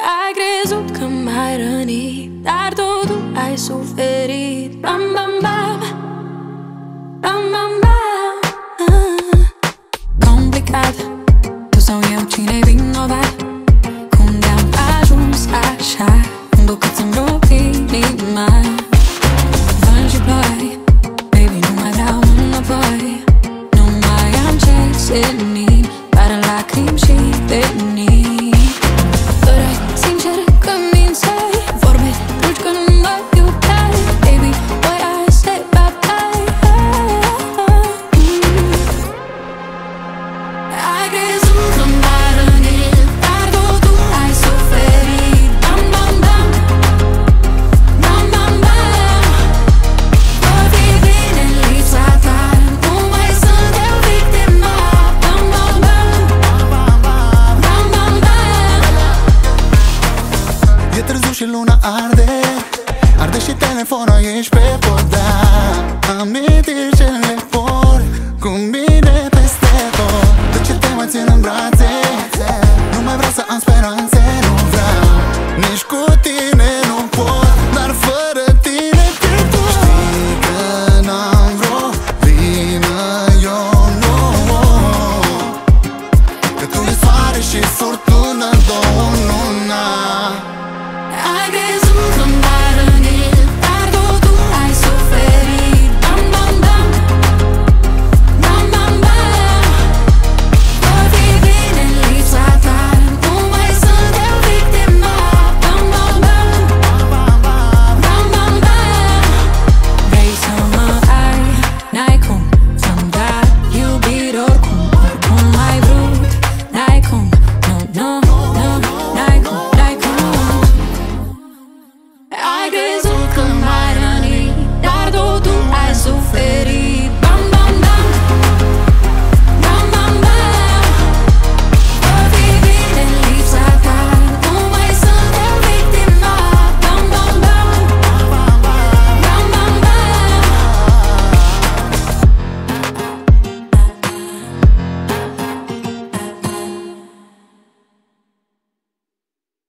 Ai crezut că m-ai rănit, dar totul ai suferit. Bam, bam, bam, bam, bam, bam. Complicat, tu sau eu, cine-i vinovat? Cum de-am ajuns așa, îmbucăt să-mi rup inima. Vânt și ploi, baby, nu mai vreau înapoi. Nu mai am ce senin, doar lacrimi și venin. Păreai sincer că mințeai, vorbe dulci că nu mă iubeai. Baby, boy, I say bye-bye. Ai crezut că m-ai rănit, dar totul ai suferit. Bam, bam, bam, bam, bam, bam. Voi fi bine în lipsa ta, nu mai sunt eu victima. Bam, bam, bam, bam, bam, bam. E târziu și luna arde, arde și telefonul ești pe podar. Amintiri ce le por cu mine peste tot. De ce te mai țin în brațe? Nu mai vreau să am speranțe.